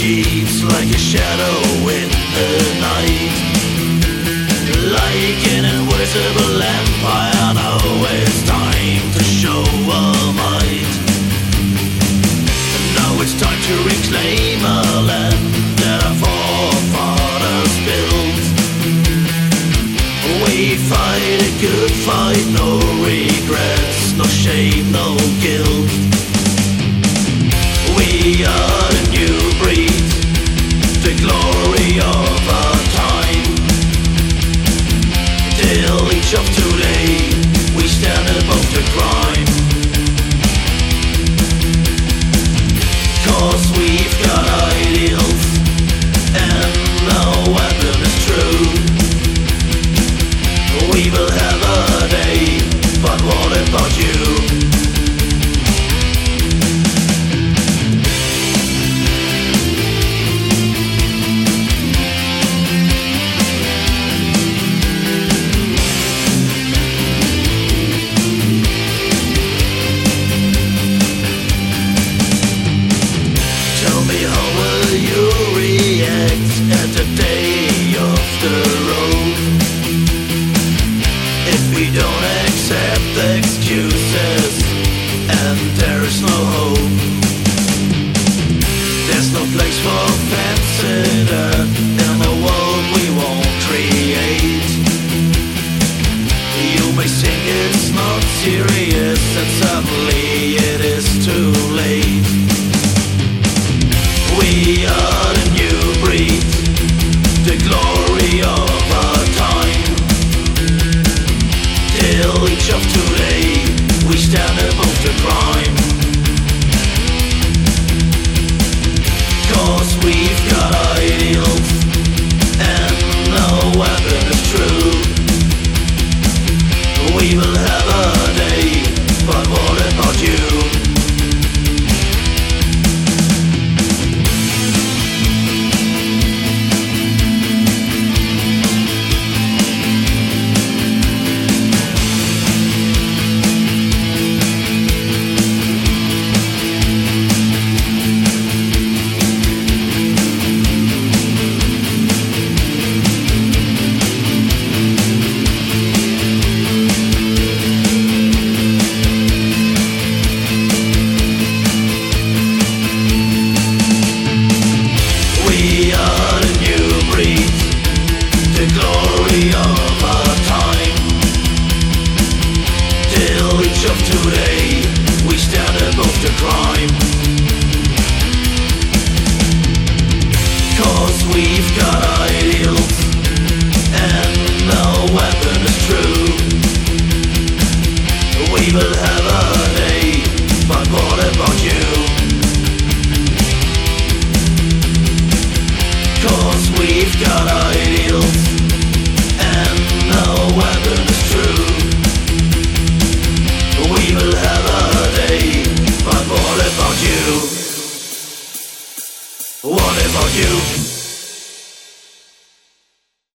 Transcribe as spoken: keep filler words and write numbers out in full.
creeps like a shadow in the night, like an invisible empire. Now it's time to show our might. Now it's time to reclaim a land that our forefathers built. We fight a good fight, no regrets, no shame, no guilt. We are the new breed, the glory of our time. Till each of today, we stand above the crime. Cause we've got ideals, and no weapon is true. We will have a day, but what about you? Tell me, how will you react at the day of the road? If we don't accept excuses and there is no hope, there's no place for fancy in the world we won't create. You may think it's not serious, and suddenly it is too late. We are the new breed, the glory of our time. Till each of today, we stand above the crime. Cause we've got ideals, and no weapon is true. We will have a day, but what about you? We are the new breed, the glory of our time. Till each of today, we stand above the crime. Cause we've got ideals, and no weapon is true. We will have a day, but what about you? Cause we've got ideals, and no weapon is true. We will have a day, but what about you? What about you?